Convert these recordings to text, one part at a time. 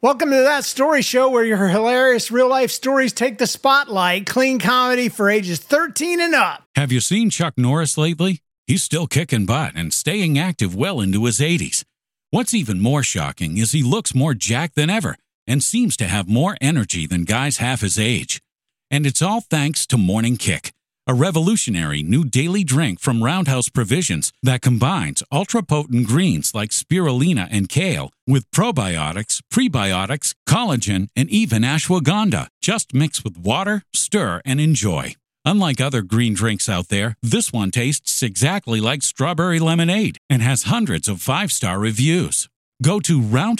Welcome to That Story Show, where your hilarious real-life stories take the spotlight. Clean comedy for ages 13 and up. Have you seen Chuck Norris lately? He's still kicking butt and staying active well into his 80s. What's even more shocking is he looks more jacked than ever and seems to have more energy than guys half his age. And it's all thanks to Morning Kick, a revolutionary new daily drink from Roundhouse Provisions that combines ultra-potent greens like spirulina and kale with probiotics, prebiotics, collagen, and even ashwagandha. Just mix with water, stir, and enjoy. Unlike other green drinks out there, this one tastes exactly like strawberry lemonade and has hundreds of 5-star reviews. Go to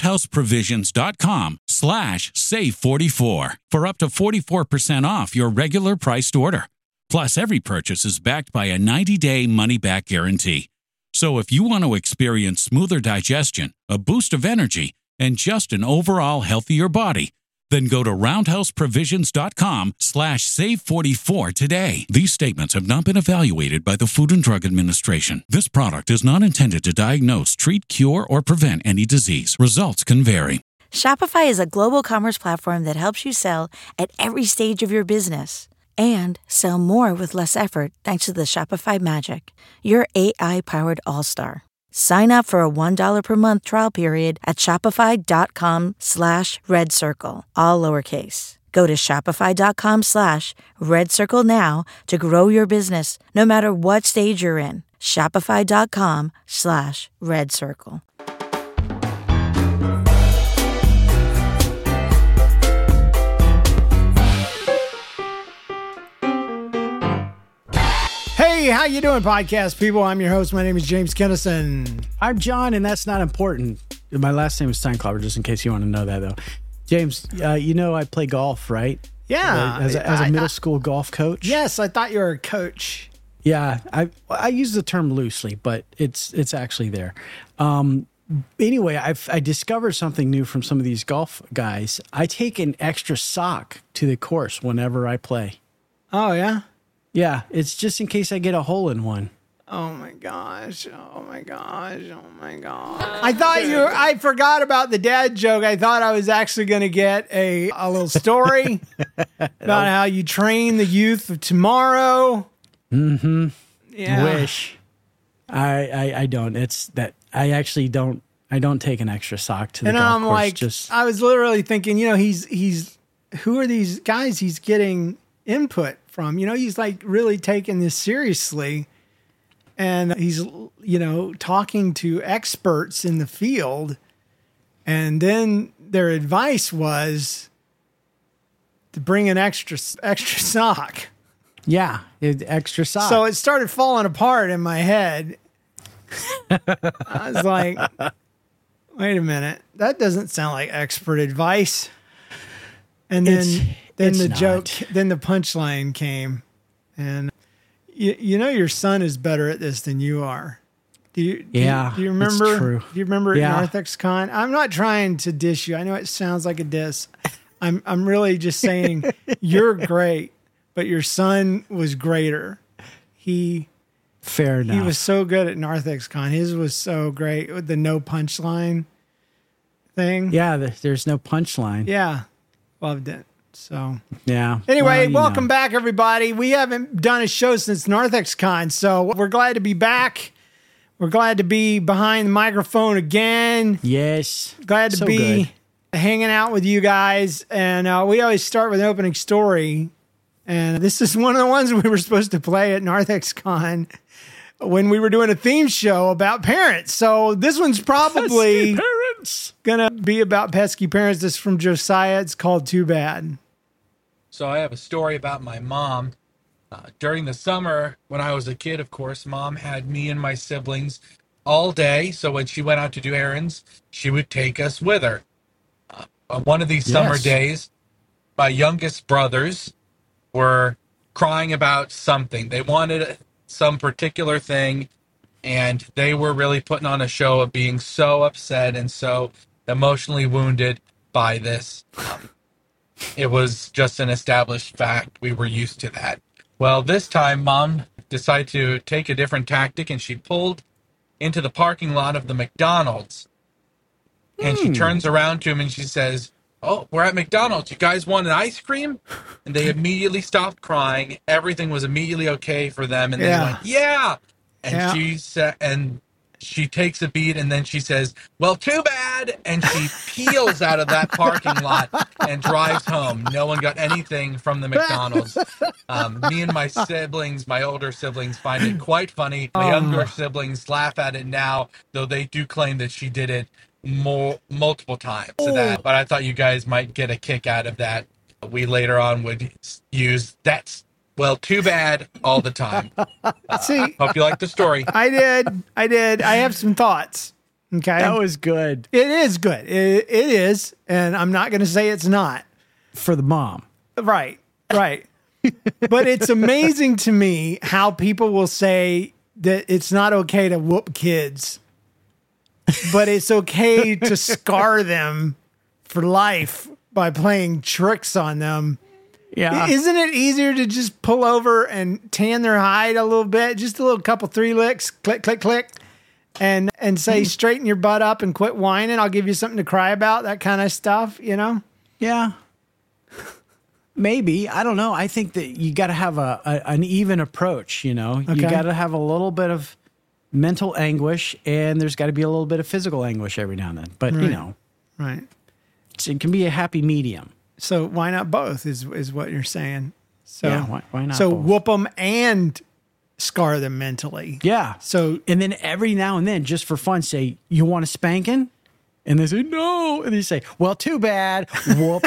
roundhouseprovisions.com/save44 for up to 44% off your regular priced order. Plus, every purchase is backed by a 90-day money-back guarantee. So if you want to experience smoother digestion, a boost of energy, and just an overall healthier body, then go to roundhouseprovisions.com/save44 today. These statements have not been evaluated by the Food and Drug Administration. This product is not intended to diagnose, treat, cure, or prevent any disease. Results can vary. Shopify is a global commerce platform that helps you sell at every stage of your business and sell more with less effort thanks to the Shopify Magic, your AI-powered all-star. Sign up for a $1 per month trial period at shopify.com/redcircle, all lowercase. Go to shopify.com/redcircle now to grow your business, no matter what stage you're in. Shopify.com/redcircle. Hey, how you doing, podcast people? I'm your host. My name is James Kennison. I'm John, and that's not important. My last name is Steinklauber, just in case you want to know that, though. James, you know I play golf, right? Yeah. As a middle school golf coach? Yes, I thought you were a coach. Yeah, I use the term loosely, but it's actually there. Anyway, I discovered something new from some of these golf guys. I take an extra sock to the course whenever I play. Oh, yeah? Yeah, it's just in case I get a hole in one. Oh my gosh. Oh my gosh. Oh my gosh. I forgot about the dad joke. I thought I was actually going to get a little story about how you train the youth of tomorrow. Mm-hmm. Yeah. Wish. I don't. It's that I actually don't. I don't take an extra sock to the golf course. I was literally thinking, he's who are these guys he's getting input from? He's like really taking this seriously, and he's, talking to experts in the field, and then their advice was to bring an extra sock. Yeah, extra sock. So it started falling apart in my head. I was like, wait a minute, that doesn't sound like expert advice. And then the joke, then the punchline came, and your son is better at this than you are. Do you remember? It's true. Do you remember at NarthexCon? I'm not trying to diss you. I know it sounds like a diss. I'm really just saying you're great, but your son was greater. Fair enough. He was so good at NarthexCon. His was so great with the no punchline thing. Yeah, there's no punchline. Yeah. Loved it. So yeah. Anyway, welcome back, everybody. We haven't done a show since NarthexCon, so we're glad to be back. We're glad to be behind the microphone again. Yes. Glad to be hanging out with you guys. And we always start with an opening story. And this is one of the ones we were supposed to play at NarthexCon when we were doing a theme show about parents. So this one's probably gonna be about pesky parents. This is from Josiah. It's called Too Bad. So I have a story about my mom. During the summer, when I was a kid, of course, Mom had me and my siblings all day. So when she went out to do errands, she would take us with her. On one of these summer days, my youngest brothers were crying about something. They wanted some particular thing, and they were really putting on a show of being so upset and so emotionally wounded by this. It was just an established fact. We were used to that. Well, this time, Mom decided to take a different tactic, and she pulled into the parking lot of the McDonald's. And she turns around to him and she says, "Oh, we're at McDonald's. You guys want an ice cream?" And they immediately stopped crying. Everything was immediately okay for them. And they Yeah. went, "Yeah." And Yeah. she said, and she takes a beat and then she says, "Well, too bad." And she peels out of that parking lot and drives home. No one got anything from the McDonald's. Me and my siblings, my older siblings, find it quite funny. My younger siblings laugh at it now, though they do claim that she did it multiple times. So that, but I thought you guys might get a kick out of that. We later on would use "that's well too bad" all the time. See, Hope you like the story. I did. I have some thoughts. Okay. That was good It is good. It is. And I'm not going to say it's not. for the mom. Right. Right. But it's amazing to me how people will say that it's not okay to whoop kids, but it's okay to scar them for life by playing tricks on them. Yeah. Isn't it easier to just pull over and tan their hide a little bit? Just a little couple 3 licks, click, click, click, and say, straighten your butt up and quit whining. I'll give you something to cry about, that kind of stuff, you know? Yeah. Maybe. I don't know. I think that you got to have an even approach, you know? You got to have a little bit of mental anguish and there's got to be a little bit of physical anguish every now and then. But, you know, Right. it can be a happy medium. So why not both is what you're saying. So Yeah, why not So both? whoop them and scar them mentally. Yeah. So And then every now and then, just for fun, say, "You want a spanking?" And they say, "No." And they say, "Well, too bad." Whoop.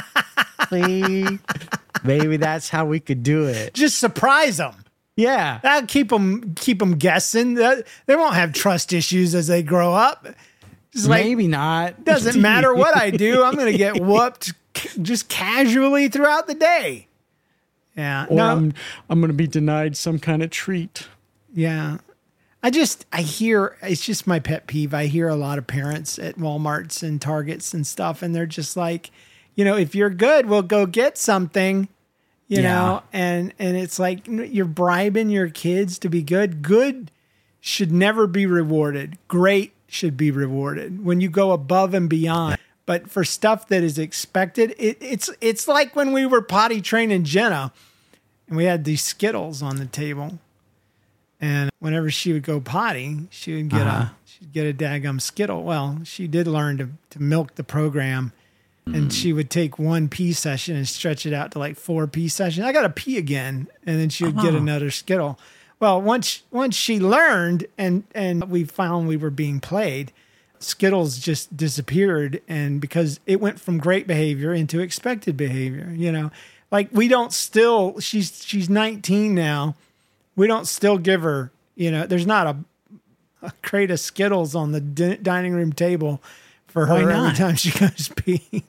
See? Maybe that's how we could do it. just surprise them. Yeah. That'll keep them guessing. They won't have trust issues as they grow up. Just like, Maybe not. doesn't matter what I do. I'm going to get whooped just casually throughout the day. Yeah. Or No. I'm going to be denied some kind of treat. Yeah. I hear, it's just my pet peeve. I hear a lot of parents at Walmarts and Targets and stuff, and they're just like, you know, if you're good, we'll go get something, you know, and it's like you're bribing your kids to be good. Good should never be rewarded. Great should be rewarded when you go above and beyond. But for stuff that is expected, it's like when we were potty training Jenna and we had these Skittles on the table. And whenever she would go potty, she would get she'd get a daggum Skittle. Well, she did learn to milk the program, and she would take 1 pee session and stretch it out to like 4 pee sessions. I got to pee again, and then she would get another Skittle. Well, once she learned, and we found we were being played, Skittles just disappeared, and because it went from great behavior into expected behavior, you know, like we don't still. She's 19 now. We don't still give her, you know, there's not a crate of Skittles on the dining room table for her every time she goes pee.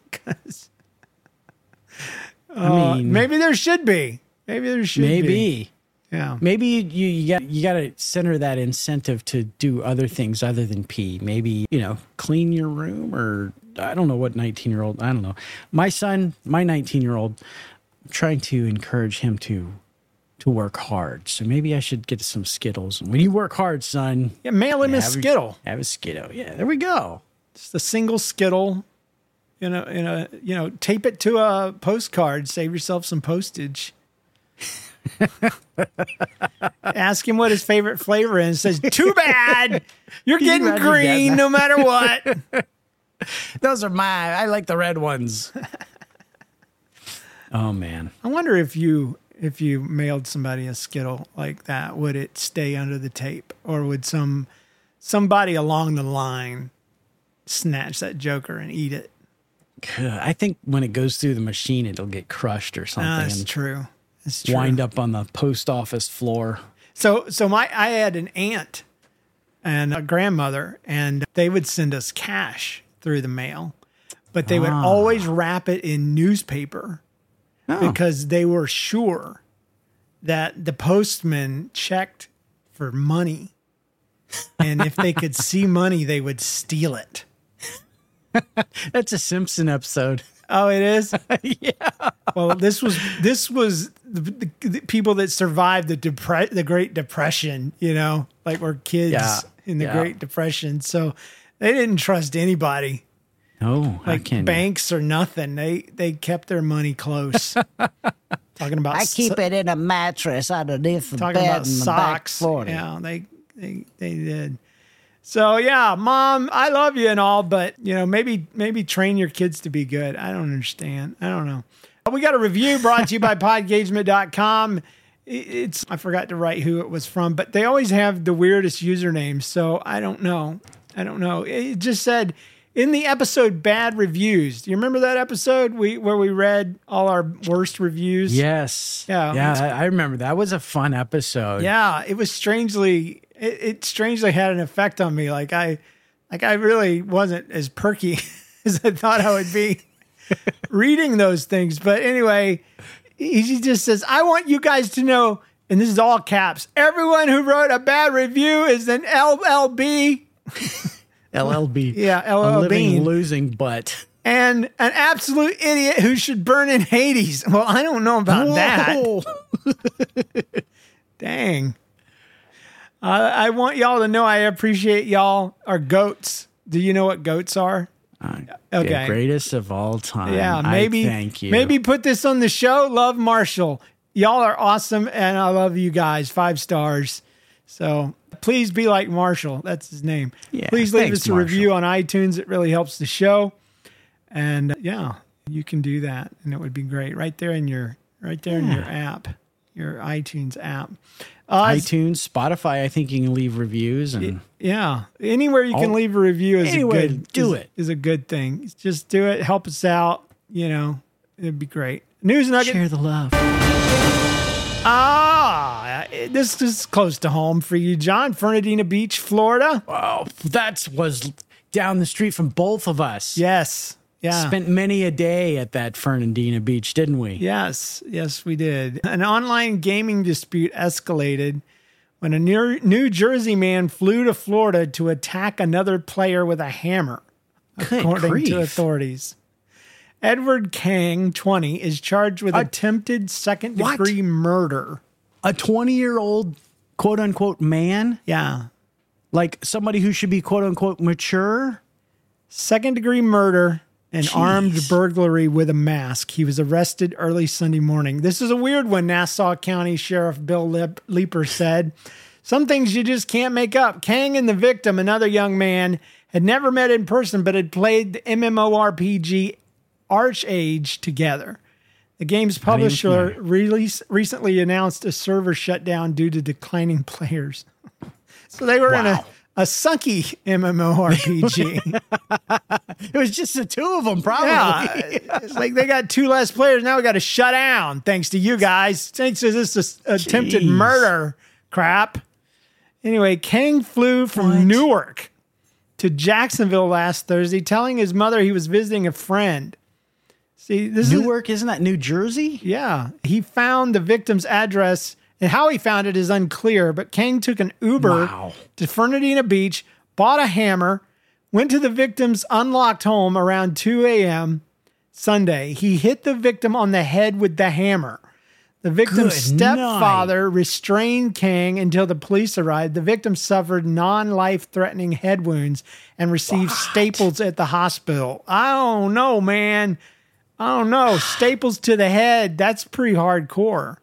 I mean, Maybe there should be. Maybe there should be. maybe. Yeah. Maybe you got to center that incentive to do other things other than pee. Maybe, you know, clean your room, or I don't know what 19-year-old, I don't know. My son, my 19-year-old, I'm trying to encourage him to work hard. So maybe I should get some Skittles. When you work hard, son, Yeah, mail him a Skittle. have a Skittle. Yeah, there we go. Just a single Skittle. You know, tape it to a postcard. Save yourself some postage. Ask him what his favorite flavor is. Says, "Too bad. You're getting rather green get no matter what." Those are mine. I like the red ones. Oh, man. I wonder if you mailed somebody a Skittle like that, would it stay under the tape, or would somebody along the line snatch that joker and eat it? I think when it goes through the machine, it'll get crushed or something. That's and true. That's true. wind up on the post office floor. So I had an aunt and a grandmother, and they would send us cash through the mail, but they would always wrap it in newspaper because they were sure that the postman checked for money, and if they could see money, they would steal it. That's a Simpson episode. Oh, it is? Yeah. Well, this was the people that survived the Great Depression, you know, like were kids in the Great Depression. So they didn't trust anybody. Oh, how like can you? banks or nothing. They kept their money close. Talking about I keep it in a mattress underneath the talking bed about in the back socks. 40. Yeah, they did. So yeah, Mom, I love you and all, but maybe train your kids to be good. I don't understand. I don't know. We got a review brought to you by podgagement.com. I forgot to write who it was from, but they always have the weirdest usernames. So I don't know. It just said in the episode Bad Reviews. Do you remember that episode where we read all our worst reviews? Yes. Yeah. Yeah, I remember. That was a fun episode. Yeah, it was it strangely had an effect on me. Like I really wasn't as perky as I thought I would be reading those things. But anyway, he just says, I want you guys to know, and this is all caps, everyone who wrote a bad review is an LLB. LLB. Yeah, A LLB. living, losing butt. And an absolute idiot who should burn in Hades. Well, I don't know about that. Dang. I want y'all to know I appreciate y'all. Our goats. Do you know what goats are? Okay. The greatest of all time. Yeah, maybe. Thank you. Maybe put this on the show. Love Marshall. Y'all are awesome, and I love you guys. 5 stars. So please be like Marshall. That's his name. Yeah, please leave thanks, us a review on iTunes. It really helps the show. And yeah, you can do that, and it would be great right there in your app, your iTunes app. iTunes, Spotify. I think you can leave reviews and anywhere you can leave a review is is a good thing. Just do it. Help us out. It'd be great. News nugget. share the love. This is close to home for you, John. Fernandina Beach, Florida. Oh, that was down the street from both of us. Yes. Yeah. Spent many a day at that Fernandina Beach, didn't we? Yes, we did. An online gaming dispute escalated when a New Jersey man flew to Florida to attack another player with a hammer, according to authorities. Edward Kang, 20, is charged with attempted second-degree murder. A 20-year-old, quote-unquote, man? Yeah. Like somebody who should be, quote-unquote, mature? Second-degree murder and armed burglary with a mask. He was arrested early Sunday morning. This is a weird one, Nassau County Sheriff Bill Leeper said. Some things you just can't make up. Kang and the victim, another young man, had never met in person but had played the MMORPG Archage together. The game's publisher recently announced a server shutdown due to declining players. So they were in a sunky MMORPG. It was just the two of them, probably. Yeah, it's like they got 2 less players. Now we got to shut down thanks to you guys. Thanks to this attempted murder crap. Anyway, Kang flew from Newark to Jacksonville last Thursday, telling his mother he was visiting a friend. See, Newark, isn't that New Jersey? Yeah. He found the victim's address, and how he found it is unclear, but Kang took an Uber to Fernandina Beach, bought a hammer, went to the victim's unlocked home around 2 a.m. Sunday. He hit the victim on the head with the hammer. The victim's stepfather restrained Kang until the police arrived. The victim suffered non-life-threatening head wounds and received staples at the hospital. I don't know, man. I don't know. Staples to the head, that's pretty hardcore.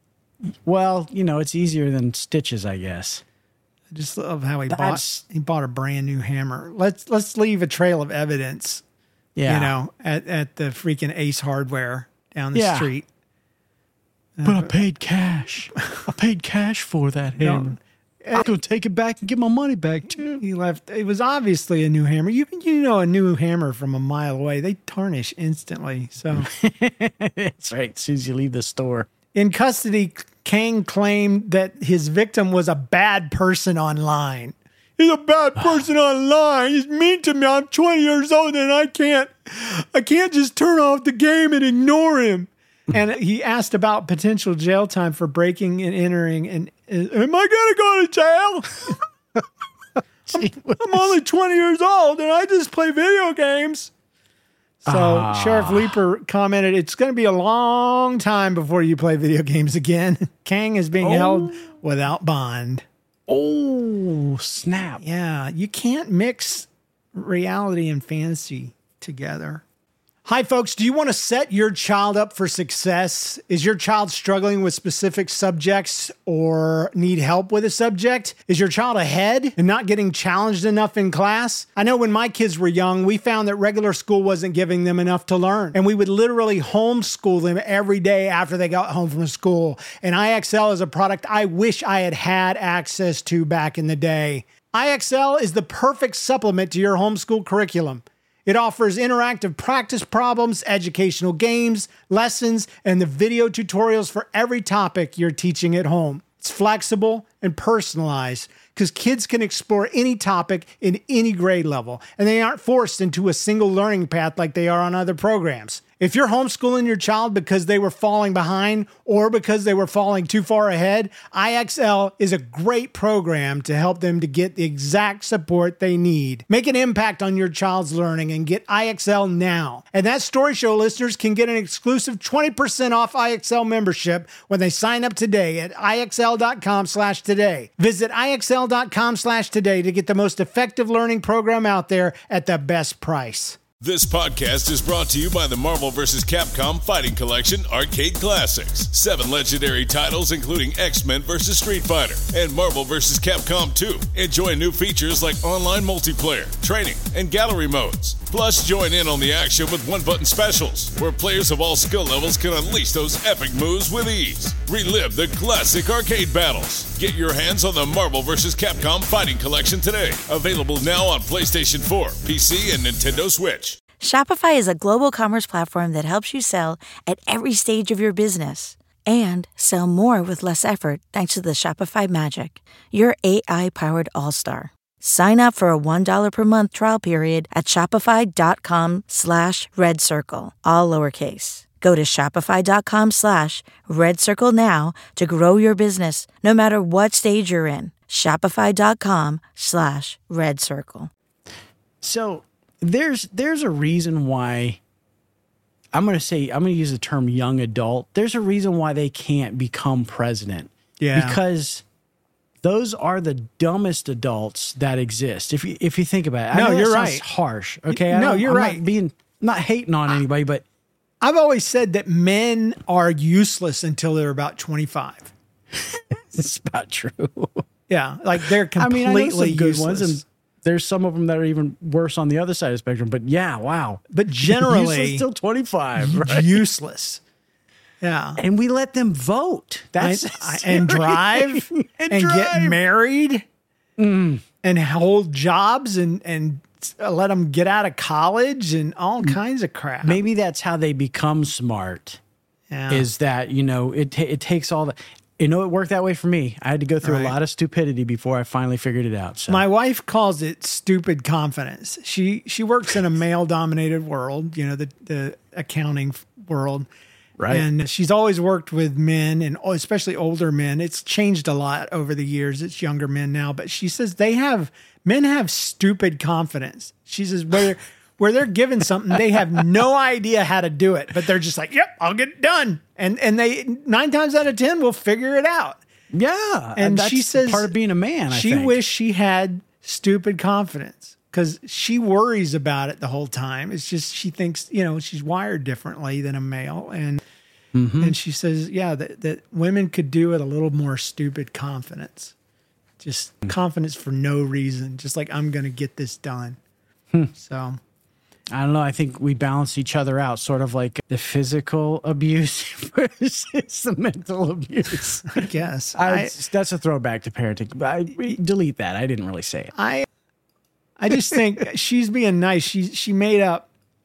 Well, it's easier than stitches, I guess. I just love how he bought a brand new hammer. Let's leave a trail of evidence. Yeah. At the freaking Ace Hardware down the street. But I paid cash. I paid cash for that hammer. I'm going to take it back and get my money back, too. He left. It was obviously a new hammer. You know a new hammer from a mile away. They tarnish instantly. So that's right. As soon as you leave the store. In custody, Kang claimed that his victim was a bad person online. He's a bad person online. He's mean to me. I'm 20 years old and I can't just turn off the game and ignore him. And he asked about potential jail time for breaking and entering. And am I going to go to jail? I'm only 20 years old and I just play video games. So Sheriff Leeper commented, it's going to be a long time before you play video games again. Kang is being held without bond. Oh, snap. Yeah, you can't mix reality and fantasy. together. Hi, folks. Do you want to set your child up for success? Is your child struggling with specific subjects or need help with a subject? Is your child ahead and not getting challenged enough in class? I know when my kids were young, we found that regular school wasn't giving them enough to learn, and we would literally homeschool them every day after they got home from school. And IXL is a product I wish I had had access to back in the day. IXL is the perfect supplement to your homeschool curriculum. It offers interactive practice problems, educational games, lessons, and the video tutorials for every topic you're teaching at home. It's flexible and personalized because kids can explore any topic in any grade level, and they aren't forced into a single learning path like they are on other programs. If you're homeschooling your child because they were falling behind or because they were falling too far ahead, IXL is a great program to help them to get the exact support they need. Make an impact on your child's learning and get IXL now. And that Story Show listeners can get an exclusive 20% off IXL membership when they sign up today at IXL.com/today. Visit IXL.com/today to get the most effective learning program out there at the best price. This podcast is brought to you by the Marvel vs. Capcom Fighting Collection Arcade Classics. 7 legendary titles including X-Men vs. Street Fighter and Marvel vs. Capcom 2. Enjoy new features like online multiplayer, training, and gallery modes. Plus, join in on the action with one-button specials, where players of all skill levels can unleash those epic moves with ease. Relive the classic arcade battles. Get your hands on the Marvel vs. Capcom Fighting Collection today. Available now on PlayStation 4, PC, and Nintendo Switch. Shopify is a global commerce platform that helps you sell at every stage of your business and sell more with less effort thanks to the Shopify Magic, your AI-powered all-star. Sign up for a $1 per month trial period at shopify.com/redcircle, all lowercase. Go to shopify.com/redcircle now to grow your business no matter what stage you're in. Shopify.com/redcircle. So there's a reason why I'm going to use the term young adult. There's a reason why they can't become president. Yeah. Because those are the dumbest adults that exist. If you think about it. I No, know that you're sounds right. harsh. Okay. No, you're right. Not hating on anybody, but I've always said that men are useless until they're about 25. it's about true. Yeah, like they're I completely know some good useless. ones, and there's some of them that are even worse on the other side of the spectrum. But yeah, wow. But generally, useless till 25, right? useless. Yeah, And we let them vote. That's and drive and get married and hold jobs and let them get out of college and all kinds of crap. Maybe that's how they become smart. Yeah. Is that it takes all the. It worked that way for me. I had to go through a lot of stupidity before I finally figured it out. So. My wife calls it stupid confidence. She works in a male-dominated world, the accounting world. Right. And she's always worked with men, and especially older men. It's changed a lot over the years. It's younger men now. But she says men have stupid confidence. She says where they're given something, they have no idea how to do it. But they're just like, yep, I'll get it done. And they 9 times out of 10 will figure it out. Yeah. And that's she says part of being a man, I she think. wished she had stupid confidence because she worries about it the whole time. It's just she thinks, she's wired differently than a male. And she says, that women could do with a little more stupid confidence. Just confidence for no reason. Just like, I'm going to get this done. So I don't know. I think we balance each other out, sort of like the physical abuse versus the mental abuse. I guess. That's a throwback to parenting. But delete that. I didn't really say it. I just think she's being nice. She made up,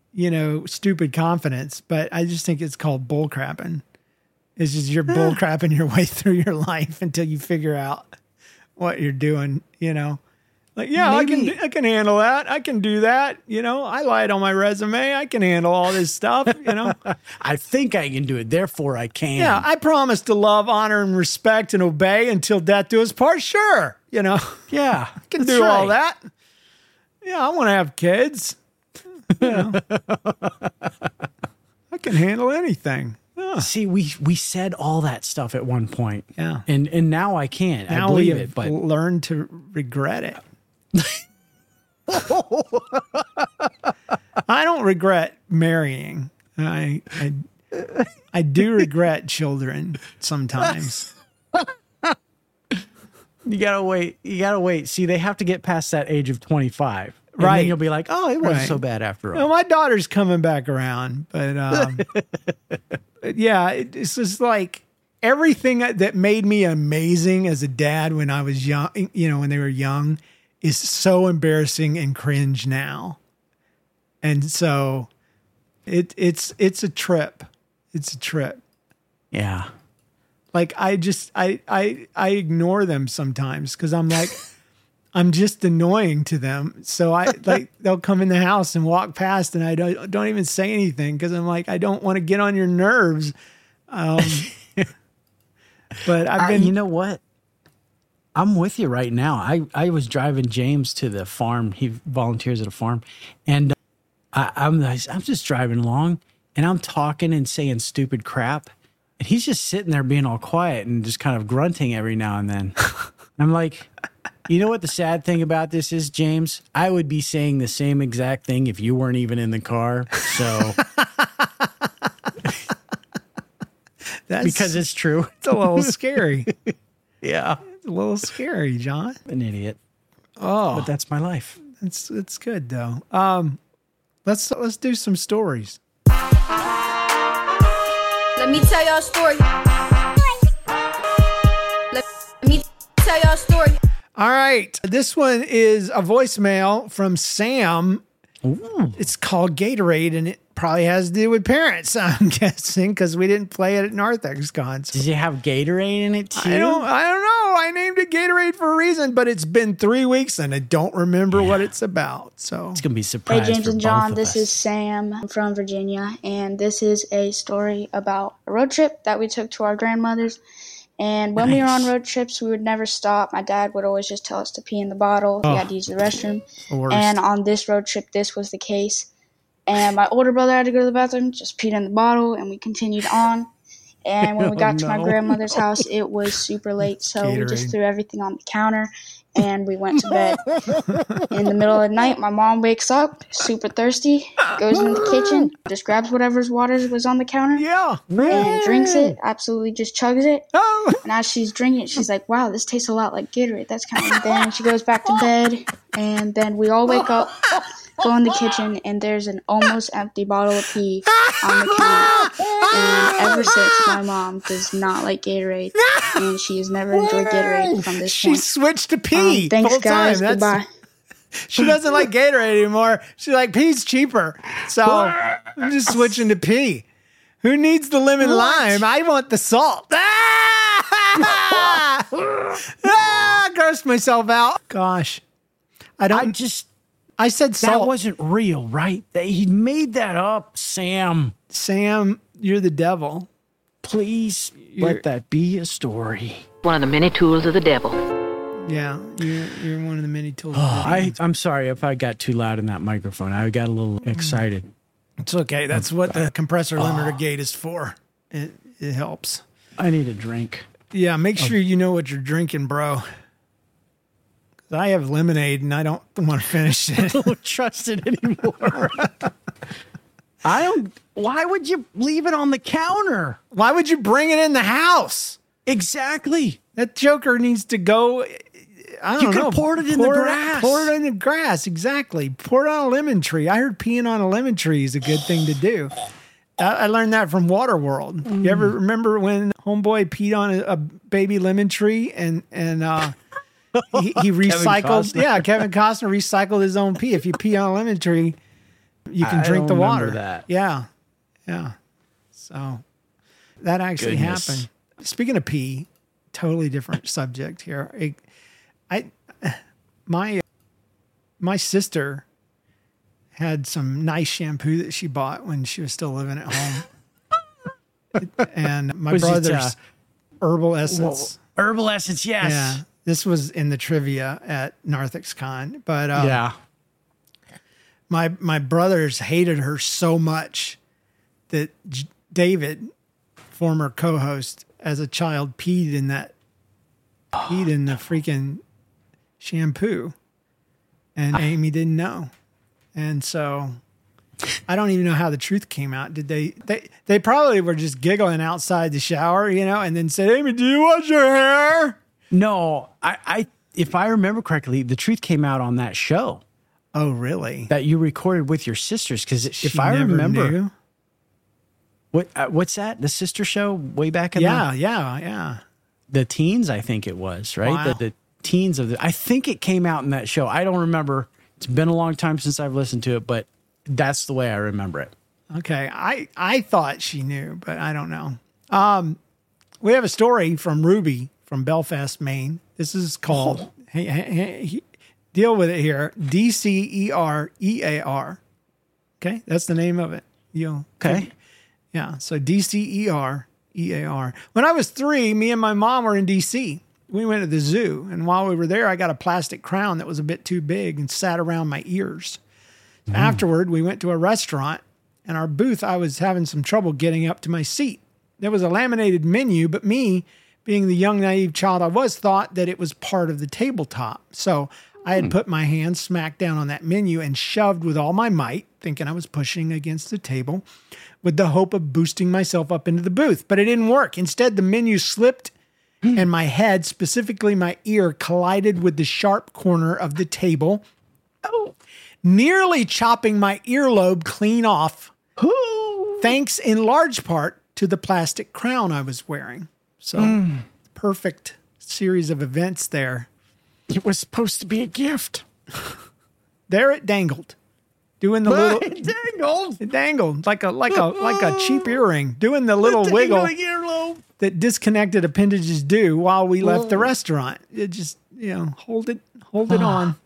stupid confidence, but I just think it's called bullcrapping. It's just you're bullcrapping your way through your life until you figure out what you're doing, Like, Maybe. I can handle that. I can do that. I lied on my resume. I can handle all this stuff, I think I can do it. Therefore, I can. Yeah, I promise to love, honor, and respect and obey until death do us part. Sure, Yeah. I can that's do all right. that. Yeah, I want to have kids. I can handle anything. Yeah. See, we said all that stuff at one point. Yeah. And now I can't. Now I believe we it, have but learned to regret it. I don't regret marrying. I do regret children sometimes. You gotta wait. See, they have to get past that age of 25. And Right. then you'll be like, oh, it wasn't so bad after all. Well, my daughter's coming back around, but but yeah, it's just like everything that made me amazing as a dad when I was young, when they were young, is so embarrassing and cringe now. And so it's a trip. It's a trip. Yeah. Like I ignore them sometimes because I'm like, I'm just annoying to them. So they'll come in the house and walk past and I don't even say anything because I'm like, I don't want to get on your nerves. But I've been, you know what? I'm with you right now. I was driving James to the farm. He volunteers at a farm. And I'm just driving along and I'm talking and saying stupid crap. And he's just sitting there being all quiet and just kind of grunting every now and then. I'm like, you know what the sad thing about this is, James? I would be saying the same exact thing if you weren't even in the car. So because it's true. It's a little scary. Yeah. It's a little scary, John. An idiot. Oh, But that's my life. it's good though. Let's do some stories. Let me tell y'all a story. Let me tell y'all a story. All right. This one is a voicemail from Sam. Ooh. It's called Gatorade, and it probably has to do with parents, I'm guessing, because we didn't play it at NarthexCon. So Does it have Gatorade in it too? I don't know. I named it Gatorade for a reason, but it's been 3 weeks and I don't remember what it's about. So It's gonna be Hey, surprised. James for and John, both of this us. is Sam. I'm from Virginia, and this is a story about a road trip that we took to our grandmother's. And when we were on road trips, we would never stop. My dad would always just tell us to pee in the bottle. He had to use the restroom. the worst. And on this road trip, this was the case. And my older brother had to go to the bathroom, just peed in the bottle, and we continued on. And when we got to my grandmother's house, it was super late, so we just Gatorade. threw everything on the counter, and we went to bed. In the middle of the night, my mom wakes up, super thirsty, goes into the kitchen, just grabs whatever's water was on the counter, yeah. and drinks it, absolutely just chugs it. Oh, And as she's drinking it, she's like, wow, this tastes a lot like Gatorade. That's kind of. Then she goes back to bed, and then we all wake up, go in the kitchen, and there's an almost empty bottle of pee on the counter. And ever since, my mom does not like Gatorade, and she has never enjoyed Gatorade from this she point. switched to pee. Thanks, full guys. time. Goodbye. She doesn't like Gatorade anymore. She's like, pee's cheaper. So I'm just switching to pee. Who needs the lemon lime? I want the salt. Grossed myself out. Gosh. I said salt. That wasn't real, right? He made that up, Sam. Sam, you're the devil. Please let that be a story. One of the many tools of the devil. Yeah, you're one of the many tools. of the devil. I'm sorry if I got too loud in that microphone. I got a little excited. It's okay. That's what the compressor limiter gate is for. It helps. I need a drink. Yeah, make sure you know what you're drinking, bro. 'Cause I have lemonade and I don't want to finish it. I don't trust it anymore. Why would you leave it on the counter? Why would you bring it in the house? Exactly. That joker needs to go. I don't know. Pour it in the grass. Pour it in the grass. Exactly. Pour it on a lemon tree. I heard peeing on a lemon tree is a good thing to do. I learned that from Waterworld. You ever remember when homeboy peed on a baby lemon tree and he recycled? Kevin Costner recycled his own pee. If you pee on a lemon tree, you can I drink the don't water. remember that. Yeah. So that actually happened. Speaking of pee, totally different subject here. My sister had some nice shampoo that she bought when she was still living at home. And my brother's Herbal Essence. Herbal Essence, yes. Yeah. This was in the trivia at NarthexCon. But my brothers hated her so much that David, former co-host, as a child peed in the freaking shampoo, and Amy didn't know, and so I don't even know how the truth came out. Did they probably were just giggling outside the shower, and then said, Amy, do you wash your hair? No, I if I remember correctly, the truth came out on that show. Oh, really? That you recorded with your sisters. Because if I never remember, knew. What's that? The sister show way back in the teens, I think it was, right? Wow. The teens I think it came out in that show. I don't remember. It's been a long time since I've listened to it, but that's the way I remember it. Okay. I thought she knew, but I don't know. We have a story from Ruby from Belfast, Maine. This is called, deal with it here, DCEREAR. Okay. That's the name of it. Okay. Yeah. So DCEREAR. When I was 3, me and my mom were in DC. We went to the zoo. And while we were there, I got a plastic crown that was a bit too big and sat around my ears. Afterward, we went to a restaurant, and our booth, I was having some trouble getting up to my seat. There was a laminated menu, but me, being the young, naive child I was, thought that it was part of the tabletop. So I had put my hand smack down on that menu and shoved with all my might, thinking I was pushing against the table, with the hope of boosting myself up into the booth. But it didn't work. Instead, the menu slipped, and my head, specifically my ear, collided with the sharp corner of the table. Nearly chopping my earlobe clean off, thanks in large part to the plastic crown I was wearing. So, perfect series of events there. It was supposed to be a gift. There it dangled, doing the little. It dangled like a cheap earring, doing the little wiggle earlobe that disconnected appendages do while we left the restaurant. It just hold it on.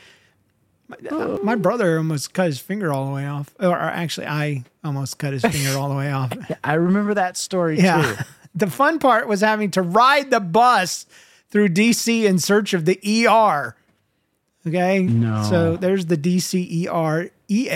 My brother almost cut his finger all the way off. Or actually, I almost cut his finger all the way off. I remember that story, too. The fun part was having to ride the bus through D.C. in search of the ER. Okay? No. So there's the DCEREAR.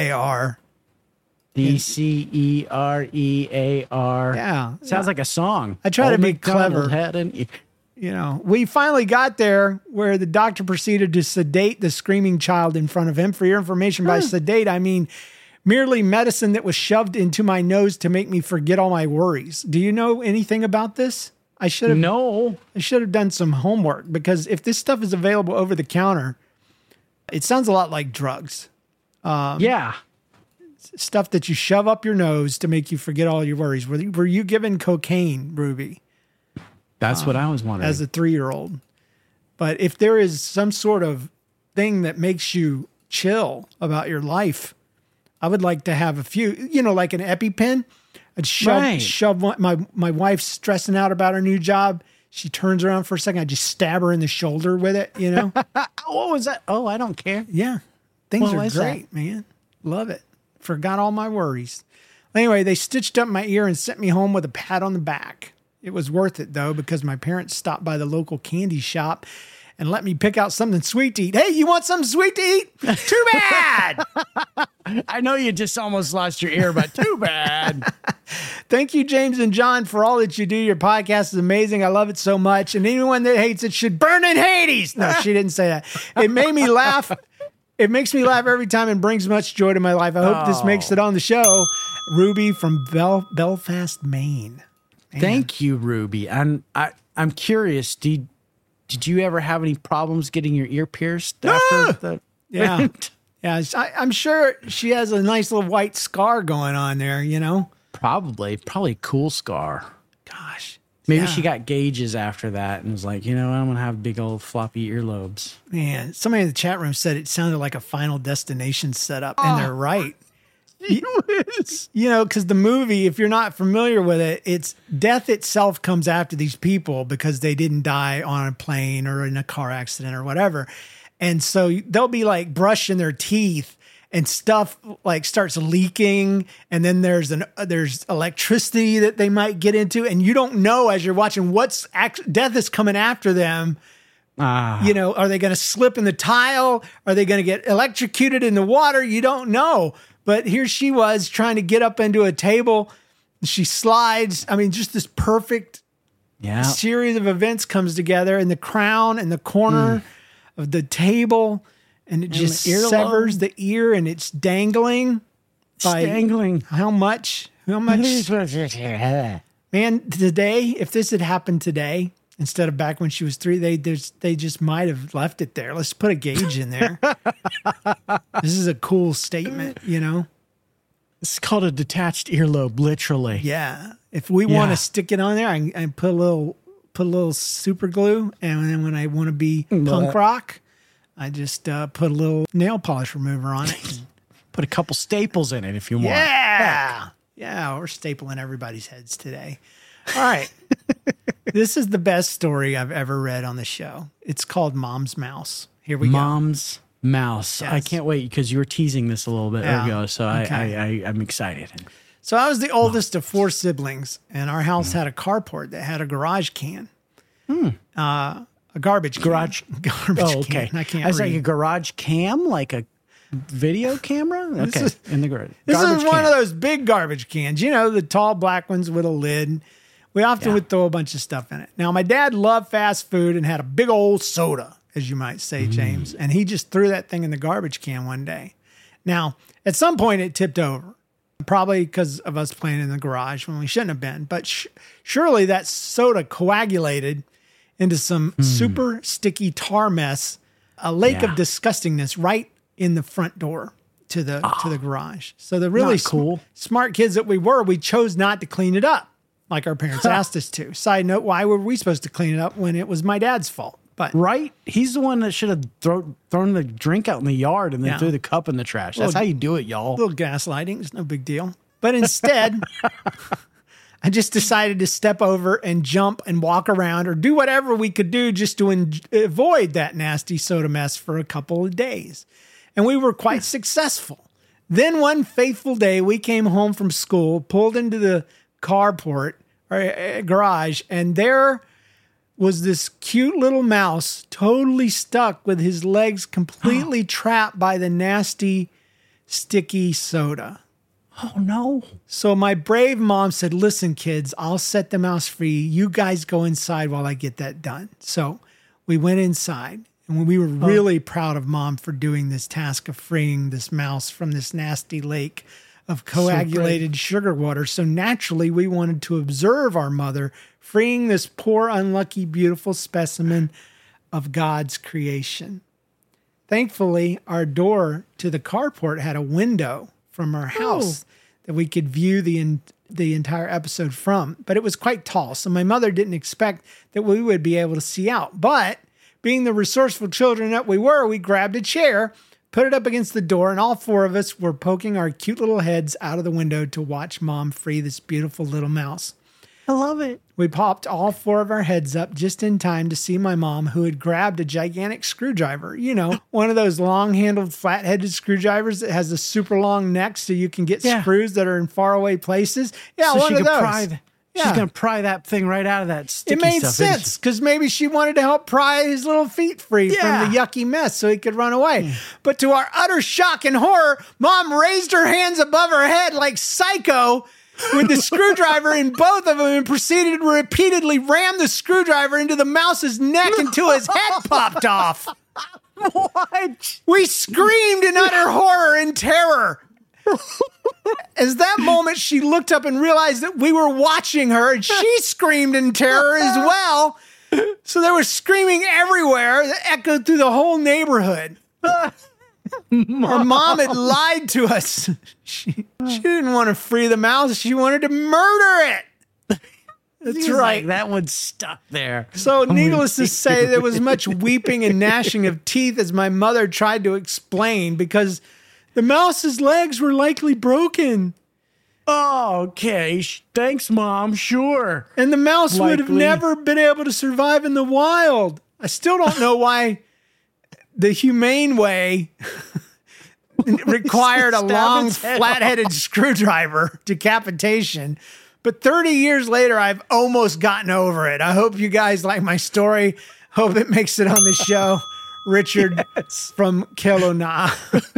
DCEREAR. Yeah. Sounds like a song. I try to be McDonald clever. We finally got there where the doctor proceeded to sedate the screaming child in front of him. For your information, by sedate, I mean merely medicine that was shoved into my nose to make me forget all my worries. Do you know anything about this? I should have done some homework, because if this stuff is available over the counter, it sounds a lot like drugs. Stuff that you shove up your nose to make you forget all your worries. Were you given cocaine, Ruby? That's what I was wondering. As a 3-year-old. But if there is some sort of thing that makes you chill about your life, I would like to have a few, like an EpiPen. I'd shove one, my wife's stressing out about her new job. She turns around for a second. I just stab her in the shoulder with it, What was that? Oh, I don't care. Yeah. Things are great, man. Love it. Forgot all my worries. Anyway, they stitched up my ear and sent me home with a pat on the back. It was worth it, though, because my parents stopped by the local candy shop and let me pick out something sweet to eat. Hey, you want something sweet to eat? Too bad! I know you just almost lost your ear, but too bad. Thank you, James and John, for all that you do. Your podcast is amazing. I love it so much. And anyone that hates it should burn in Hades. No, she didn't say that. It made me laugh. It makes me laugh every time and brings much joy to my life. I hope this makes it on the show. Ruby from Belfast, Maine. Man. Thank you, Ruby. And I'm curious, did you ever have any problems getting your ear pierced after the Yeah. I'm sure she has a nice little white scar going on there, Probably a cool scar. Gosh. Maybe she got gauges after that and was like, I'm going to have big old floppy earlobes. Man, somebody in the chat room said it sounded like a Final Destination setup, and they're right. Because the movie, if you're not familiar with it, it's death itself comes after these people because they didn't die on a plane or in a car accident or whatever. And so they'll be like brushing their teeth and stuff like starts leaking. And then there's electricity that they might get into. And you don't know as you're watching death is coming after them. Are they going to slip in the tile? Are they going to get electrocuted in the water? You don't know. But here she was trying to get up into a table. She slides. I mean, just this perfect series of events comes together, and the crown and the corner of the table, and it just severs the ear, and it's dangling. by Strangling. how much? Man, today, if this had happened today, instead of back when she was 3, they just might have left it there. Let's put a gauge in there. This is a cool statement, you know? It's called a detached earlobe, literally. Yeah. If we want to stick it on there, I put a little super glue, and then when I want to be punk rock, I just put a little nail polish remover on it. Put a couple staples in it if you want. Yeah. Yeah, we're stapling everybody's heads today. All right. This is the best story I've ever read on the show. It's called Mom's Mouse. Here we go. Mom's Mouse. Yes. I can't wait because you were teasing this a little bit ago, so Okay. I'm excited. So I was the oldest of 4 siblings, and our house had a carport that had a garage can. A garbage can. Garage. Garbage can. I can't was read. like a garage cam, like a video camera? Okay, in the garage. This Garbage is one can. of those big garbage cans, you know, the tall black ones with a lid. We often would throw a bunch of stuff in it. Now, my dad loved fast food and had a big old soda, as you might say, James. And he just threw that thing in the garbage can one day. Now, at some point, it tipped over, probably because of us playing in the garage when we shouldn't have been. But surely that soda coagulated into some super sticky tar mess, a lake of disgustingness right in the front door to the garage. So the really smart kids that we chose not to clean it up like our parents asked us to. Side note, why were we supposed to clean it up when it was my dad's fault? But right? He's the one that should have thrown the drink out in the yard and then threw the cup in the trash. That's how you do it, y'all. A little gaslighting. It's no big deal. But instead, I just decided to step over and jump and walk around or do whatever we could do just to avoid that nasty soda mess for a couple of days. And we were quite successful. Then one faithful day, we came home from school, pulled into the carport or garage, and there was this cute little mouse totally stuck with his legs completely trapped by the nasty, sticky soda. Oh, no. So my brave mom said, listen, kids, I'll set the mouse free. You guys go inside while I get that done. So we went inside, and we were really proud of Mom for doing this task of freeing this mouse from this nasty lake of coagulated sugar water. So naturally, we wanted to observe our mother freeing this poor, unlucky, beautiful specimen of God's creation. Thankfully, our door to the carport had a window from our house that we could view the entire episode from, but it was quite tall, so my mother didn't expect that we would be able to see out. But being the resourceful children that we were, we grabbed a chair, put it up against the door, and all 4 of us were poking our cute little heads out of the window to watch Mom free this beautiful little mouse. I love it. We popped all 4 of our heads up just in time to see my mom, who had grabbed a gigantic screwdriver. You know, one of those long-handled, flat-headed screwdrivers that has a super long neck so you can get screws that are in faraway places. Yeah, so one of those. She's going to pry that thing right out of that sticky stuff. It made stuff, sense because maybe she wanted to help pry his little feet free from the yucky mess so he could run away. But to our utter shock and horror, Mom raised her hands above her head like Psycho with the screwdriver in both of them and proceeded to repeatedly ram the screwdriver into the mouse's neck until his head popped off. What? We screamed in utter horror and terror. As that moment, she looked up and realized that we were watching her, and she screamed in terror as well. So there was screaming everywhere that echoed through the whole neighborhood. Our mom had lied to us. She didn't want to free the mouse. She wanted to murder it. That's right. Like, that one's stuck there. So needless to say, there was much weeping and gnashing of teeth as my mother tried to explain because the mouse's legs were likely broken. Oh, okay. Thanks, Mom. Sure. And the mouse would have never been able to survive in the wild. I still don't know why the humane way required a long, flat-headed screwdriver decapitation. But 30 years later, I've almost gotten over it. I hope you guys like my story. Hope it makes it on the show. Richard from Kelowna.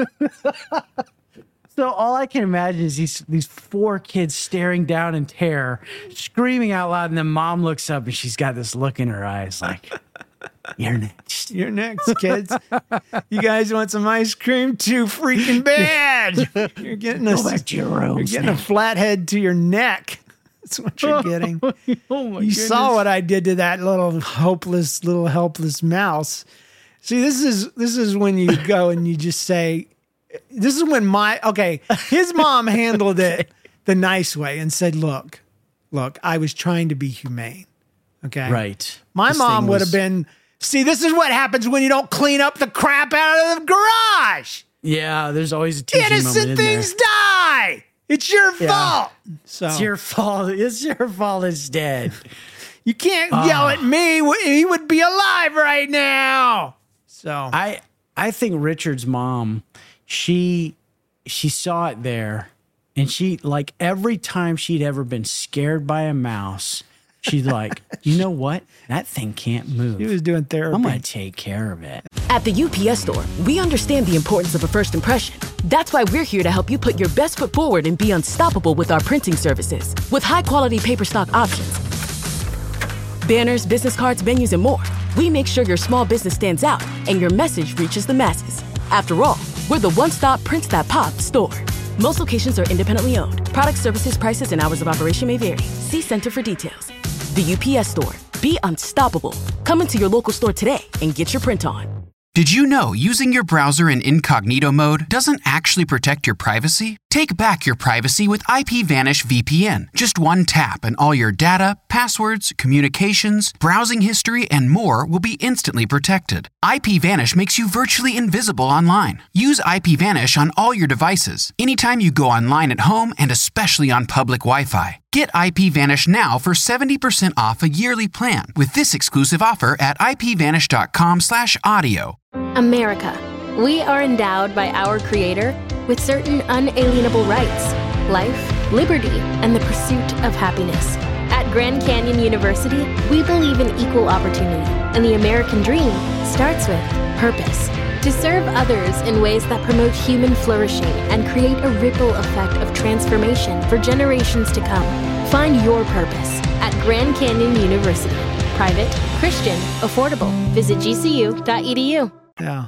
So all I can imagine is these 4 kids staring down in terror, screaming out loud, and then Mom looks up and she's got this look in her eyes like, You're next. You're next, kids. You guys want some ice cream? Too freaking bad. You're getting Go back to your room. You're getting a flathead to your neck. That's what you're getting. You saw what I did to that little helpless mouse. See, this is when you go and you just say, this is when his mom handled it the nice way and said, look, I was trying to be humane. Okay. Right. My mom would have been, see, this is what happens when you don't clean up the crap out of the garage. Yeah, there's always a teaching moment Innocent in things there. die. It's your fault. So It's your fault. It's your fault it's dead. you can't yell at me. He would be alive right now. So I think Richard's mom, she saw it there, and she, like, every time she'd ever been scared by a mouse, she's like, you know what? That thing can't move. He was doing therapy. I'm going to take care of it. At the UPS Store, we understand the importance of a first impression. That's why we're here to help you put your best foot forward and be unstoppable with our printing services. With high-quality paper stock options, banners, business cards, menus, and more, we make sure your small business stands out and your message reaches the masses. After all, we're the one-stop prints that pop store. Most locations are independently owned. Product, services, prices, and hours of operation may vary. See Center for details. The UPS Store. Be unstoppable. Come into your local store today and get your print on. Did you know using your browser in incognito mode doesn't actually protect your privacy? Take back your privacy with IPVanish VPN. Just one tap and all your data, passwords, communications, browsing history, and more will be instantly protected. IPVanish makes you virtually invisible online. Use IPVanish on all your devices, anytime you go online at home and especially on public Wi-Fi. Get IPVanish now for 70% off a yearly plan with this exclusive offer at ipvanish.com/audio. America. We are endowed by our Creator with certain unalienable rights: life, liberty, and the pursuit of happiness. At Grand Canyon University, we believe in equal opportunity, and the American dream starts with purpose. To serve others in ways that promote human flourishing and create a ripple effect of transformation for generations to come. Find your purpose at Grand Canyon University. Private, Christian, affordable. Visit gcu.edu. Yeah.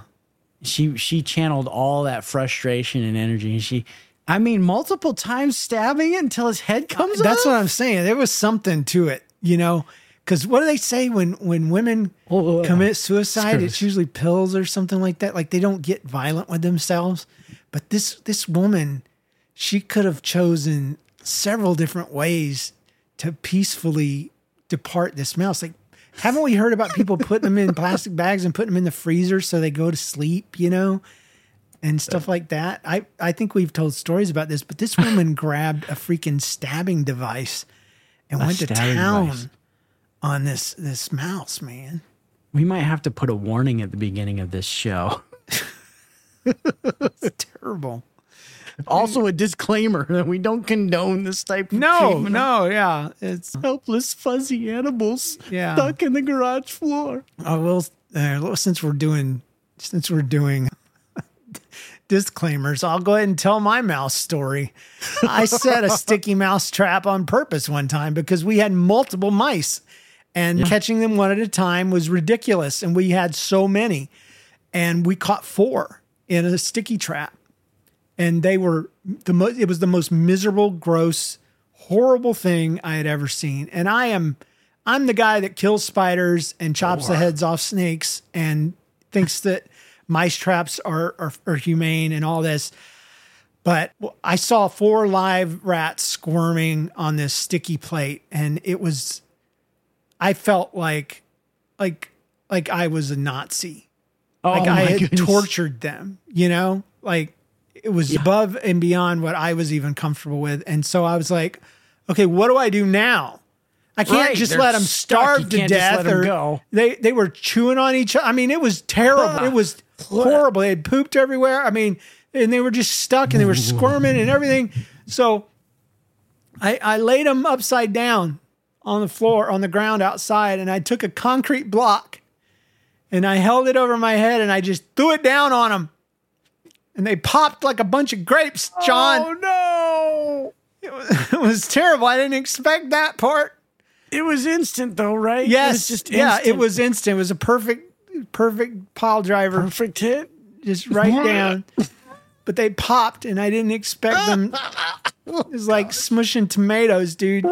She channeled all that frustration and energy, and multiple times stabbing it until his head comes off. That's what I'm saying. There was something to it, because what do they say when women commit suicide? It's usually pills or something like that. Like, they don't get violent with themselves. But this woman, she could have chosen several different ways to peacefully depart this mouse. Like, haven't we heard about people putting them in plastic bags and putting them in the freezer so they go to sleep, and stuff like that? I think we've told stories about this, but this woman grabbed a freaking stabbing device and went to town on this mouse, man. We might have to put a warning at the beginning of this show. It's terrible. Also, a disclaimer that we don't condone this type of treatment. Yeah. It's helpless, fuzzy animals Yeah. stuck in the garage floor. Well, since we're doing disclaimers, I'll go ahead and tell my mouse story. I set a sticky mouse trap on purpose one time because we had multiple mice, and catching them one at a time was ridiculous. And we had so many, and we caught 4 in a sticky trap. And they were it was the most miserable, gross, horrible thing I had ever seen. And I'm the guy that kills spiders and chops the heads off snakes and thinks that mice traps are humane and all this. But I saw 4 live rats squirming on this sticky plate, and I felt like I was a Nazi. Like I had tortured them, like it was above and beyond what I was even comfortable with. And so I was like, okay, what do I do now? I can't just let them starve to death, or go. They were chewing on each other. It was terrible. It was horrible. They had pooped everywhere. And they were just stuck, and they were squirming and everything. So I laid them upside down on the floor, on the ground outside, and I took a concrete block and I held it over my head and I just threw it down on them. And they popped like a bunch of grapes, John. Oh, no. It was terrible. I didn't expect that part. It was instant, though, right? Yes. It was just instant. It was instant. It was a perfect perfect pile driver. Perfect hit. Just right down. But they popped, and I didn't expect them. It was like smushing tomatoes, dude.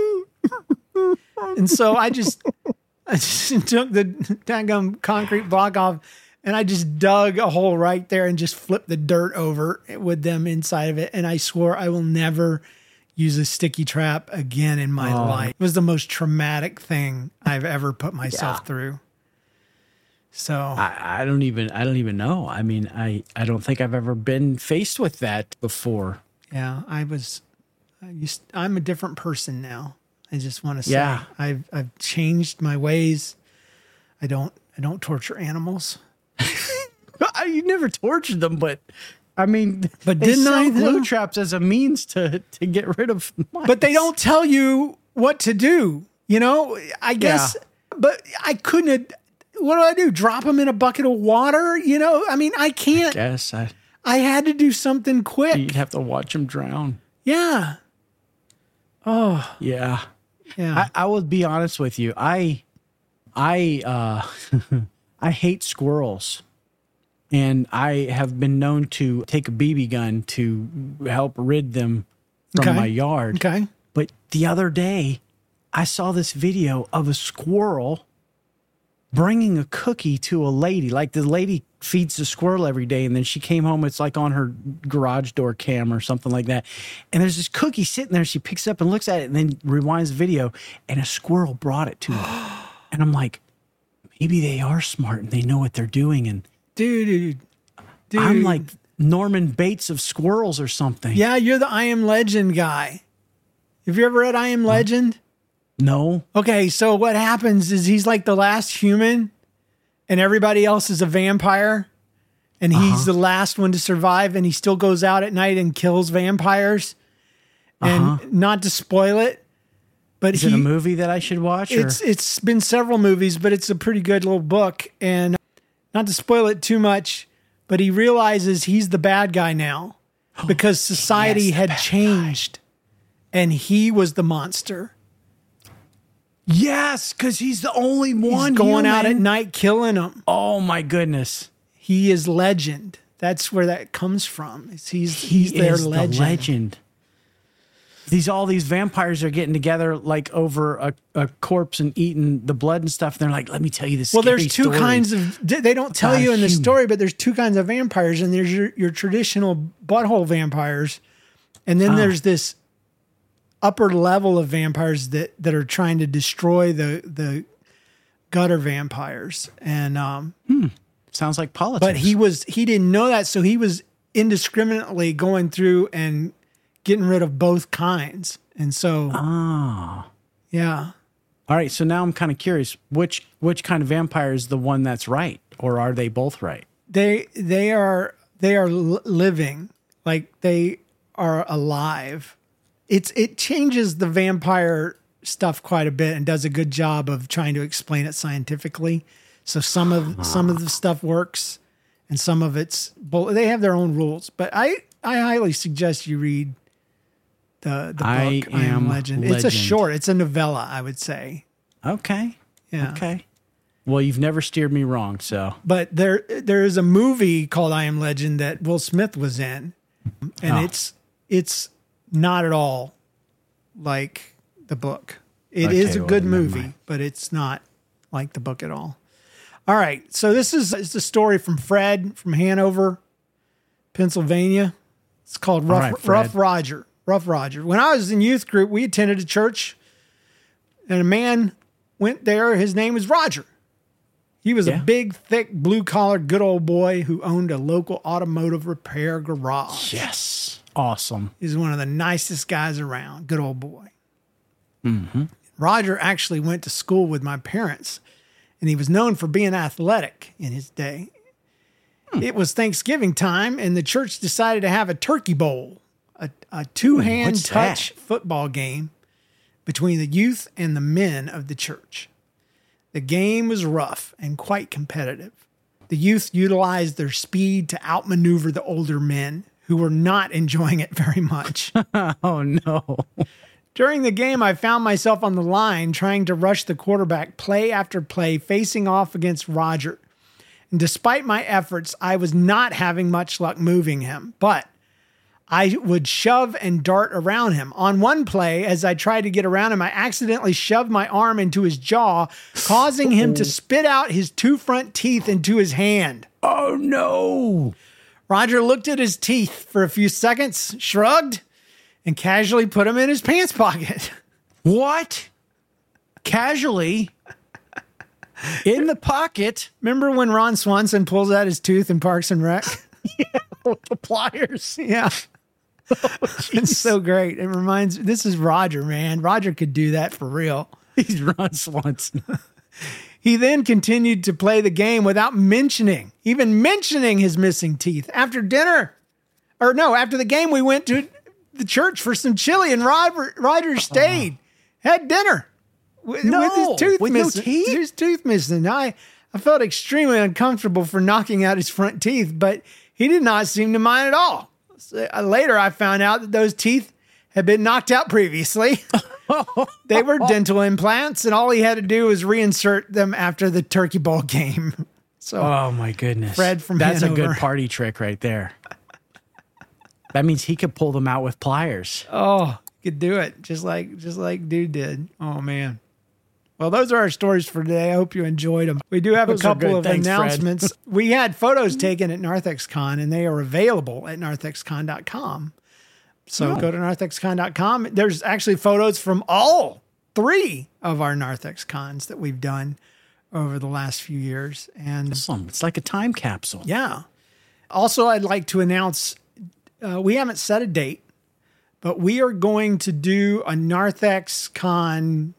And so I just took the daggum concrete block off, and I just dug a hole right there and just flipped the dirt over with them inside of it. And I swore I will never use a sticky trap again in my life. It was the most traumatic thing I've ever put myself through. So I don't even know. I mean, I don't think I've ever been faced with that before. Yeah, I'm a different person now. I just want to say I've changed my ways. I don't torture animals. You never tortured them, but I mean, but didn't I glue traps as a means to get rid of mice. But they don't tell you what to do, you know? I guess but I couldn't have, what do I do? Drop them in a bucket of water, you know? I mean, I can't. I had to do something quick. You'd have to watch them drown. Yeah. Oh. Yeah. Yeah. I will be honest with you. I hate squirrels. And I have been known to take a BB gun to help rid them from my yard. Okay. But the other day, I saw this video of a squirrel bringing a cookie to a lady. Like the lady feeds the squirrel every day, and then she came home. It's like on her garage door cam or something like that. And there's this cookie sitting there. She picks it up and looks at it and then rewinds the video, and a squirrel brought it to her. And I'm like, maybe they are smart and they know what they're doing. And Dude. I'm like Norman Bates of squirrels or something. Yeah, you're the I Am Legend guy. Have you ever read I Am Legend? No. Okay, so what happens is he's like the last human and everybody else is a vampire and he's the last one to survive and he still goes out at night and kills vampires. And not to spoil it, but is it a movie that I should watch? It's been several movies, but it's a pretty good little book. And not to spoil it too much, but he realizes he's the bad guy now because society had changed and he was the monster. Yes, because he's the only one He's going out at night killing them. Oh my goodness. He is legend. That's where that comes from. He's their legend. The legend. All these vampires are getting together like over a corpse and eating the blood and stuff. And they're like, let me tell you this. Well, there's two kinds of, they don't tell you in the story, but there's two kinds of vampires. And there's your traditional butthole vampires. And then there's this upper level of vampires that are trying to destroy the gutter vampires. And sounds like politics. But he didn't know that. So he was indiscriminately going through and getting rid of both kinds. And so, yeah. All right. So now I'm kind of curious, which kind of vampire is the one that's right? Or are they both right? They are living, like they are alive. It changes the vampire stuff quite a bit and does a good job of trying to explain it scientifically. So some of the stuff works and some of they have their own rules, but I highly suggest you read the book I Am Legend. It's it's a novella, I would say. Okay. Yeah. Okay. Well, you've never steered me wrong, so. But there is a movie called I Am Legend that Will Smith was in, and it's not at all like the book. It is a good movie, but it's not like the book at all. All right, so it's a story from Fred from Hanover, Pennsylvania. It's called Rough Roger. Rough Roger. When I was in youth group, we attended a church, and a man went there. His name was Roger. He was a big, thick, blue-collar, good old boy who owned a local automotive repair garage. Yes. Awesome. He's one of the nicest guys around. Good old boy. Mm-hmm. Roger actually went to school with my parents, and he was known for being athletic in his day. It was Thanksgiving time, and the church decided to have a turkey bowl, a two-hand touch football game between the youth and the men of the church. The game was rough and quite competitive. The youth utilized their speed to outmaneuver the older men, who were not enjoying it very much. Oh, no. During the game, I found myself on the line trying to rush the quarterback play after play, facing off against Roger. And despite my efforts, I was not having much luck moving him, but I would shove and dart around him. On one play, as I tried to get around him, I accidentally shoved my arm into his jaw, causing him to spit out his 2 front teeth into his hand. Oh, no. Roger looked at his teeth for a few seconds, shrugged, and casually put them in his pants pocket. What? Casually? In the pocket? Remember when Ron Swanson pulls out his tooth in Parks and Rec? Yeah, with the pliers. Yeah. It's so great. It reminds, this is Roger, man. Roger could do that for real. He's Ron Swanson. He then continued to play the game without even mentioning his missing teeth. After the game, we went to the church for some chili, and Roger stayed, had dinner with his tooth missing. No teeth? His tooth missing. I felt extremely uncomfortable for knocking out his front teeth, but he did not seem to mind at all. So, later, I found out that those teeth had been knocked out previously. They were dental implants, and all he had to do was reinsert them after the Turkey Bowl game. So, oh my goodness, Fred from That's Hanover. a good party trick right there. That means he could pull them out with pliers. Oh, he could do it just like dude did. Oh man. Well, those are our stories for today. I hope you enjoyed them. We do have a couple of announcements. We had photos taken at NarthexCon, and they are available at narthexcon.com. So go to narthexcon.com. There's actually photos from all 3 of our NarthexCons that we've done over the last few years. And awesome. It's like a time capsule. Yeah. Also, I'd like to announce, we haven't set a date, but we are going to do a NarthexCon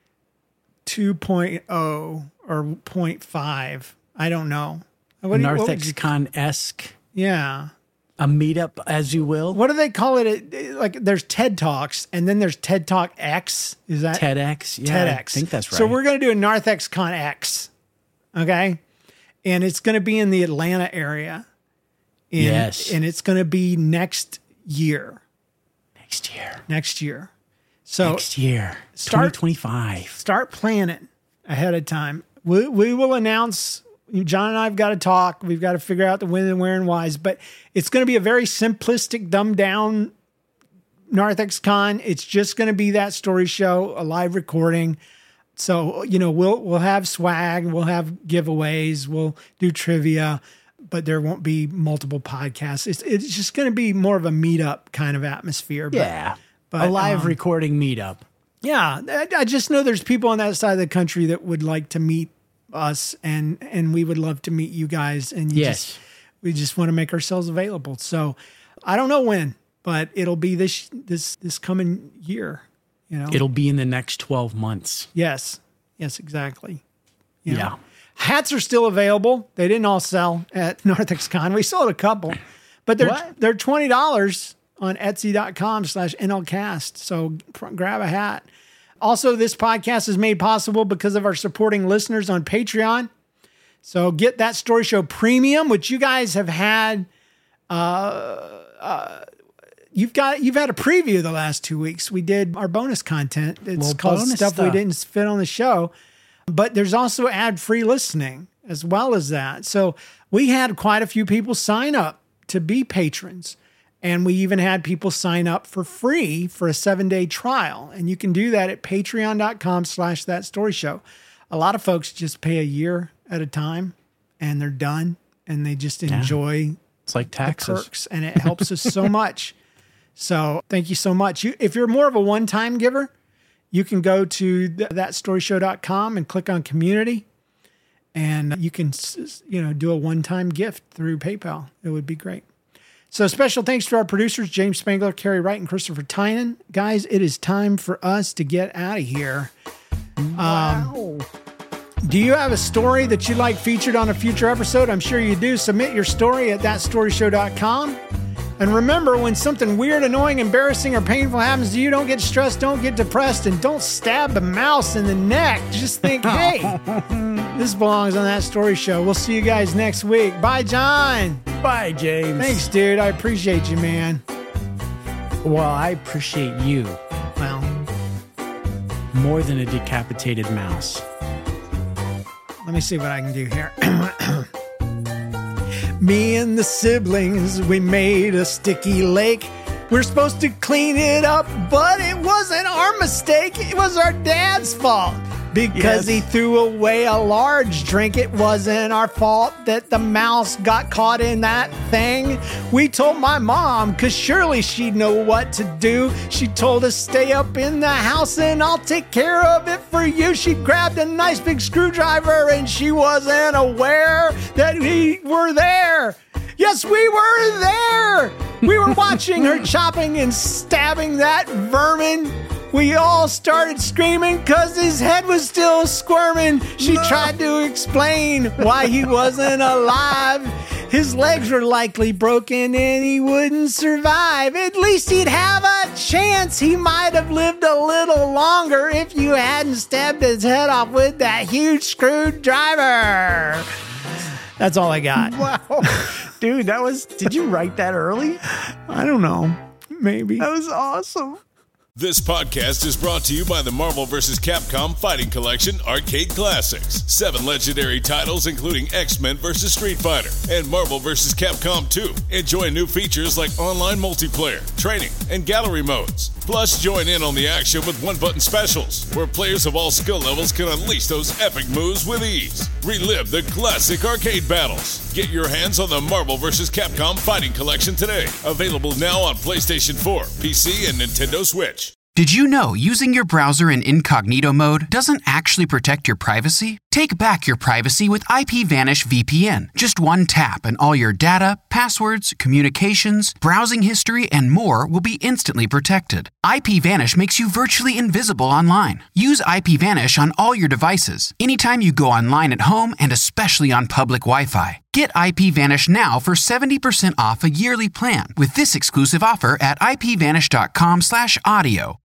2.0 or 0.5. I don't know. NarthexCon-esque. Yeah. A meetup, as you will. What do they call it? Like, there's TED Talks, and then there's TED Talk X. Is that TEDx? Yeah, TEDx. I think that's right. So we're going to do a NarthexCon X, okay? And it's going to be in the Atlanta area. Yes. And it's going to be next year. Next year. So next year, 2025. Start planning ahead of time. We will announce. John and I have got to talk. We've got to figure out the when and where and whys. But it's going to be a very simplistic, dumbed down NarthexCon. It's just going to be that story show, a live recording. So we'll have swag, we'll have giveaways, we'll do trivia, but there won't be multiple podcasts. It's just going to be more of a meetup kind of atmosphere. But a live recording meetup. Yeah. I just know there's people on that side of the country that would like to meet us, and we would love to meet you guys. And we just want to make ourselves available. So I don't know when, but it'll be this coming year. It'll be in the next 12 months. Yes, exactly. Yeah. Hats are still available. They didn't all sell at NarthexCon. We sold a couple, but they're $20 on Etsy.com/NLCast. So grab a hat. Also, this podcast is made possible because of our supporting listeners on Patreon. So get That Story Show Premium, which you guys have had. You've had a preview the last 2 weeks. We did our bonus content. It's called stuff we didn't fit on the show. But there's also ad-free listening as well as that. So we had quite a few people sign up to be patrons. And we even had people sign up for free for a 7-day trial. And you can do that at patreon.com/thatstoryshow. A lot of folks just pay a year at a time and they're done and they just enjoy it's like taxes. The perks, and it helps us so much. So thank you so much. If you're more of a one-time giver, you can go to thatstoryshow.com and click on community, and you can do a one-time gift through PayPal. It would be great. So special thanks to our producers, James Spangler, Carrie Wright, and Christopher Tynan. Guys, it is time for us to get out of here. Wow. Do you have a story that you'd like featured on a future episode? I'm sure you do. Submit your story at thatstoryshow.com. And remember, when something weird, annoying, embarrassing, or painful happens to you, don't get stressed, don't get depressed, and don't stab the mouse in the neck. Just think, hey, this belongs on That Story Show. We'll see you guys next week. Bye, John. Bye, James. Thanks, dude. I appreciate you, man. Well, I appreciate you. Well, more than a decapitated mouse. Let me see what I can do here. Me and the siblings, we made a sticky lake. We're supposed to clean it up, but it wasn't our mistake. It was our dad's fault. Because he threw away a large drink. It wasn't our fault that the mouse got caught in that thing. We told my mom, because surely she'd know what to do. She told us, stay up in the house and I'll take care of it for you. She grabbed a nice big screwdriver and she wasn't aware that we were there. Yes, we were there. We were watching her chopping and stabbing that vermin. We all started screaming because his head was still squirming. She tried to explain why he wasn't alive. His legs were likely broken and he wouldn't survive. At least he'd have a chance. He might have lived a little longer if you hadn't stabbed his head off with that huge screwdriver. That's all I got. Wow. Dude, did you write that early? I don't know. Maybe. That was awesome. This podcast is brought to you by the Marvel vs. Capcom Fighting Collection Arcade Classics. 7 legendary titles including X-Men vs. Street Fighter and Marvel vs. Capcom 2. Enjoy new features like online multiplayer, training, and gallery modes. Plus, join in on the action with one-button specials, where players of all skill levels can unleash those epic moves with ease. Relive the classic arcade battles. Get your hands on the Marvel vs. Capcom Fighting Collection today. Available now on PlayStation 4, PC, and Nintendo Switch. Did you know using your browser in incognito mode doesn't actually protect your privacy? Take back your privacy with IPVanish VPN. Just one tap and all your data, passwords, communications, browsing history, and more will be instantly protected. IPVanish makes you virtually invisible online. Use IPVanish on all your devices, anytime you go online at home and especially on public Wi-Fi. Get IPVanish now for 70% off a yearly plan with this exclusive offer at IPVanish.com/audio.